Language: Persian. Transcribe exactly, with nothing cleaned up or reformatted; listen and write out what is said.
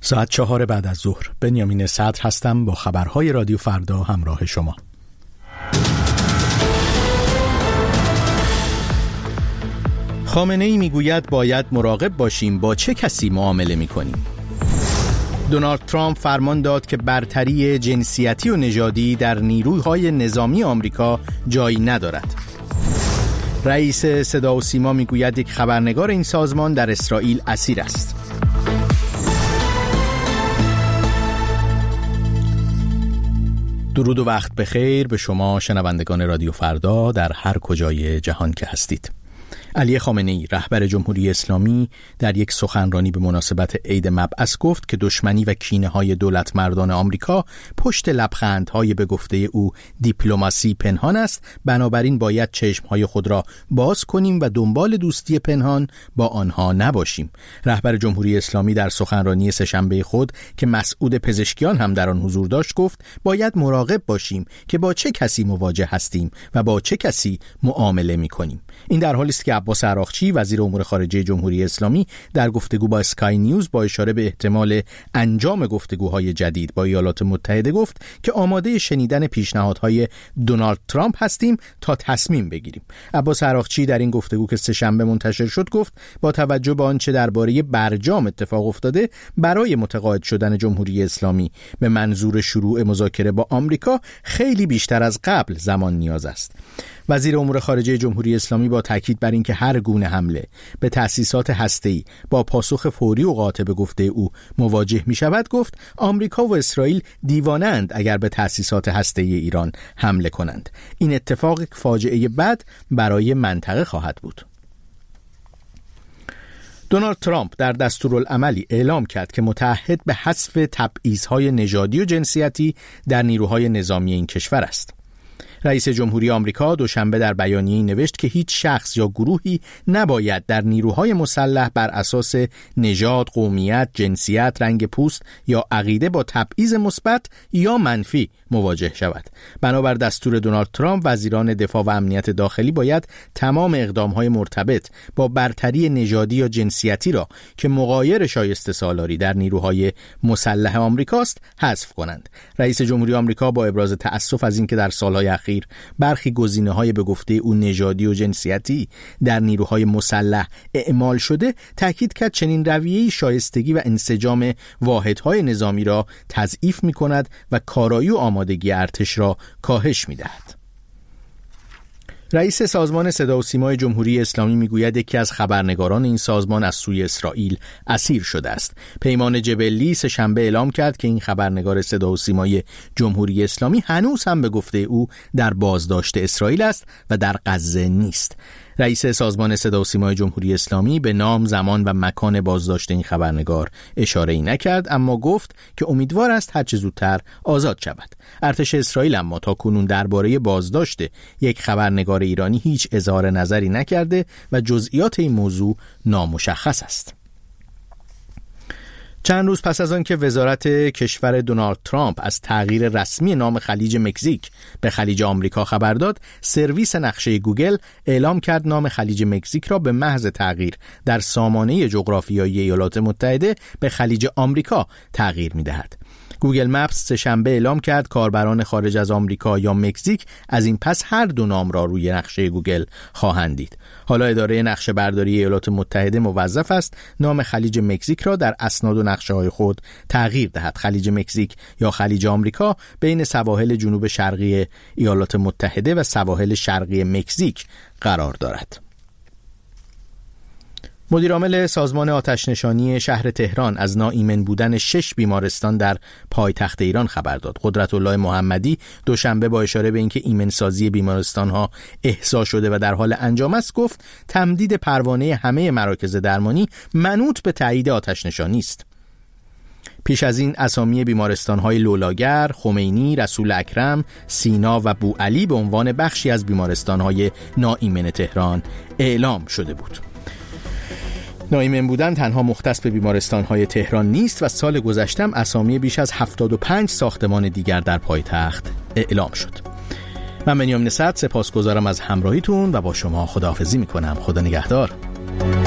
ساعت چهار بعد از ظهر. بنیامین صدر هستم با خبرهای رادیو فردا همراه شما. خامنه‌ای میگوید باید مراقب باشیم با چه کسی معامله میکنیم. دونالد ترامپ فرمان داد که برتری جنسیتی و نژادی در نیروهای نظامی آمریکا جایی ندارد. رئیس صدا و سیما میگوید یک خبرنگار این سازمان در اسرائیل اسیر است. درود و وقت بخیر به شما شنوندگان رادیو فردا در هر کجای جهان که هستید. علی خامنه‌ای رهبر جمهوری اسلامی در یک سخنرانی به مناسبت عید مبعث گفت که دشمنی و کینه‌های دولت مردان آمریکا پشت لبخندهای به گفته او دیپلماسی پنهان است، بنابراین باید چشم‌های خود را باز کنیم و دنبال دوستی پنهان با آنها نباشیم. رهبر جمهوری اسلامی در سخنرانی سه‌شنبه خود که مسعود پزشکیان هم در آن حضور داشت گفت باید مراقب باشیم که با چه کسی مواجه هستیم و با چه کسی معامله می‌کنیم. این در حالی است که عباس عراقچی وزیر امور خارجه جمهوری اسلامی در گفتگو با اسکای نیوز با اشاره به احتمال انجام گفتگوهای جدید با ایالات متحده گفت که آماده شنیدن پیشنهادهای دونالد ترامپ هستیم تا تصمیم بگیریم. عباس عراقچی در این گفتگو که سه‌شنبه منتشر شد گفت با توجه به آنچه درباره برجام اتفاق افتاده برای متقاعد شدن جمهوری اسلامی به منظور شروع مذاکره با آمریکا خیلی بیشتر از قبل زمان نیاز است. وزیر امور خارجه جمهوری اسلامی با تاکید بر اینکه هر گونه حمله به تأسیسات هسته‌ای با پاسخ فوری و قاطع به گفته او مواجه می شود گفت آمریکا و اسرائیل دیوانه‌اند اگر به تأسیسات هسته‌ای ایران حمله کنند. این اتفاق یک فاجعه بد برای منطقه خواهد بود. دونالد ترامپ در دستورالعملی اعلام کرد که متعهد به حذف تبعیض‌های نژادی و جنسیتی در نیروهای نظامی این کشور است. رئیس جمهوری آمریکا دوشنبه در بیانیه‌ای نوشت که هیچ شخص یا گروهی نباید در نیروهای مسلح بر اساس نژاد، قومیت، جنسیت، رنگ پوست یا عقیده با تبعیض مثبت یا منفی مواجه شود. بنابر دستور دونالد ترامپ وزیران دفاع و امنیت داخلی باید تمام اقدام‌های مرتبط با برتری نژادی یا جنسیتی را که مغایر شایسته سالاری در نیروهای مسلح آمریکاست حذف کنند. رئیس جمهوری آمریکا با ابراز تأسف از اینکه در سال‌های اخیر برخی گزینه‌های به گفته او نژادی و جنسیتی در نیروهای مسلح اعمال شده تاکید کرد چنین رویه‌ای شایستگی و انسجام واحدهای نظامی را تضعیف می‌کند و کارایی و آمادگی ارتش را کاهش می‌دهد. رئیس سازمان صدا و سیمای جمهوری اسلامی میگوید یکی از خبرنگاران این سازمان از سوی اسرائیل اسیر شده است. پیمان جبلی سه‌شنبه اعلام کرد که این خبرنگار صدا و سیمای جمهوری اسلامی هنوز هم به گفته او در بازداشت اسرائیل است و در غزه نیست. رئیس سازمان صدا و سیمای جمهوری اسلامی به نام، زمان و مکان بازداشت این خبرنگار اشاره‌ای نکرد، اما گفت که امیدوار است هرچه زودتر آزاد شود. ارتش اسرائیل اما تاکنون درباره بازداشت یک خبرنگار ایرانی هیچ اظهار نظری نکرده و جزئیات این موضوع نامشخص است. چند روز پس از آن که وزارت کشور دونالد ترامپ از تغییر رسمی نام خلیج مکزیک به خلیج آمریکا خبر داد، سرویس نقشه گوگل اعلام کرد نام خلیج مکزیک را به محض تغییر در سامانه جغرافیایی ایالات متحده به خلیج آمریکا تغییر می‌دهد. گوگل مپس سه‌شنبه اعلام کرد کاربران خارج از آمریکا یا مکزیک از این پس هر دو نام را روی نقشه گوگل خواهند دید. حالا اداره نقشه برداری ایالات متحده موظف است نام خلیج مکزیک را در اسناد و نقشه‌های خود تغییر دهد. خلیج مکزیک یا خلیج آمریکا بین سواحل جنوب شرقی ایالات متحده و سواحل شرقی مکزیک قرار دارد. مدیرعامل سازمان آتش‌نشانی شهر تهران از ناایمن بودن شش بیمارستان در پایتخت ایران خبر داد. قدرت‌الله محمدی دوشنبه با اشاره به اینکه ایمنسازی بیمارستان‌ها احصا شده و در حال انجام است گفت تمدید پروانه همه مراکز درمانی منوط به تایید آتش‌نشانی است. پیش از این اسامی بیمارستان‌های لولاگر، خمینی، رسول اکرم، سینا و بوعلی به عنوان بخشی از بیمارستان‌های ناایمن تهران اعلام شده بود. ناایمن بودن تنها مختص به بیمارستان‌های تهران نیست و سال گذشته اسامی بیش از هفتاد و پنج ساختمان دیگر در پایتخت اعلام شد. من بنیامین صدر سپاسگزارم از همراهیتون و با شما خداحافظی می‌کنم. خدا نگهدار.